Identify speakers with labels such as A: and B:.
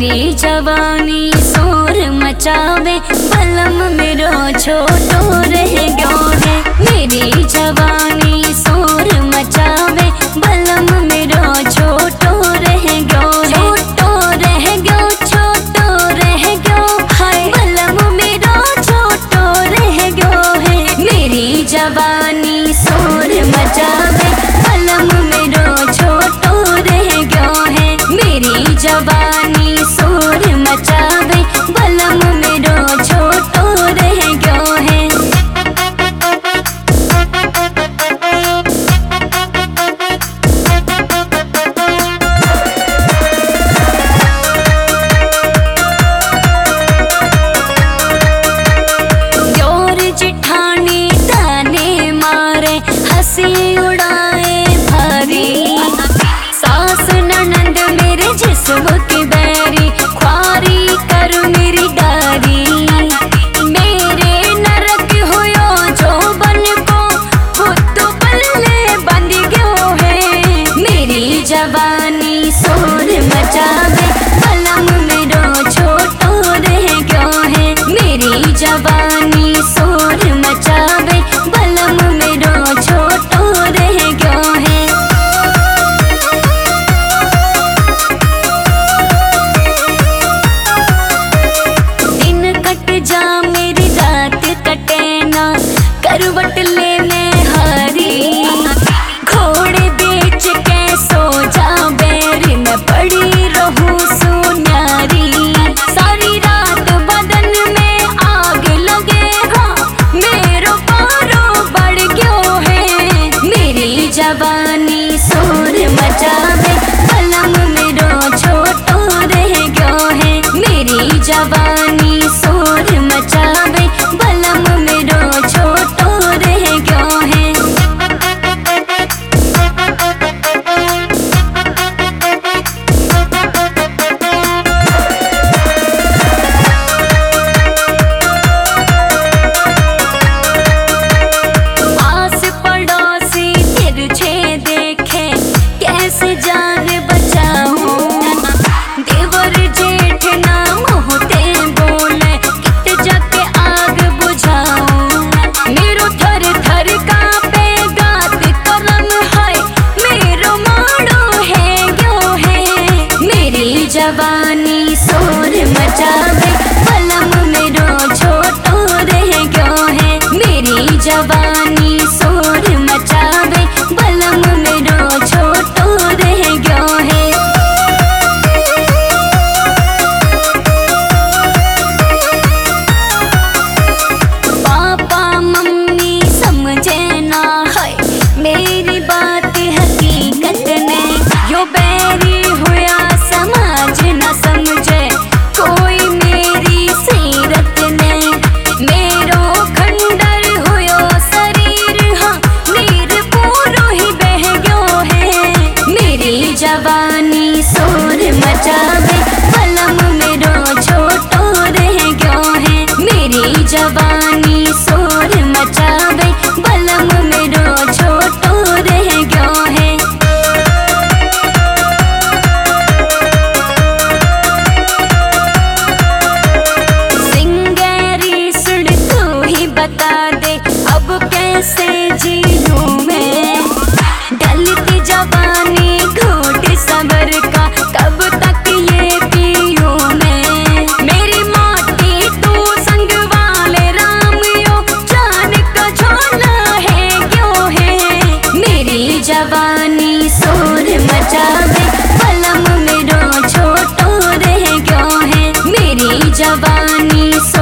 A: मेरी जवानी शोर मचावे बलम मेरो छोटो रह गयो है। मेरी जवानी शोर मचावे बलम मेरो छोटो रह गयो है। छोटो रह गयो, छोटो रह गयो, हाय बलम मेरो छोटो रह गयो है। मेरी जवानी शोर मचावे बलम मेरो छोटो रह गयो है। मेरी जवानी शोर मचावे बलम मेरो छोटो रह गयो है। द्योर जिठानी ताने मारे हंसी उड़ाए भारी। सास ननंद मेरे जिस्म की बैरी ख्वारी कर मेरी डारी। मेरे नरक हुयो जो बन को खुद पल्ले बंद गयो है। मेरी जवानी शोर मचावे बलम मेरो छोटो रह गयो है। मेरी जवानी शोर मचावे बलम मेरो छोटो रह गयो है। दिन कट जा मेरी रात कटे ना करवट ले मैं हारी। घोड़े बेच के सो जा बैर में पड़ी रहूं सुनारी। सारी रात बदन में आग लगे हाँ मेरो पारो बढ़ गयो है। मेरी जवानी शोर मचावे बलम मेरो छोटो रह गयो है। मेरी जवानी शोर मचावे बलम मेरो छोटो रह गयो है। आस पड़ोसी तिरछे देखे कैसे जान बचाऊं। देवर जेठ नाम होते बोले कित जाके आग बुझाऊं। मेरो थर थर कांपे गात करम है मेरो माड़ो है गयो है। मेरी जवानी शोर मचावे बलम मेरो छोटो रह गयो है। मेरी जवानी शोर मचावे बलम मेरो छोटो रह गयो है। पापा मम्मी समझे ना है मेरी बात हकीकत ने। यो बैरी हुआ समाज न समझे कोई मेरी सीरत ने। मेरो खंडर हुयो शरीर हाँ नीर पूरो ही बह गयो है। मेरी जवानी शोर मचावे बलम मेरो छोटो रह गयो है। मेरी जवानी शोर मचावे बलम मेरो छोटो रह गयो है। सिंगेरी सुन तू ही बता दे अब कैसे जीऊं मैं। डलती जवानी घोट सबर का कब तक ये पीऊं मैं। मेरी माटी तू संग वाले राम यो जान का झोला है क्यों है। मेरी जवानी शोर मचावे बलम मेरो छोटो रह गयो है। मेरी जवानी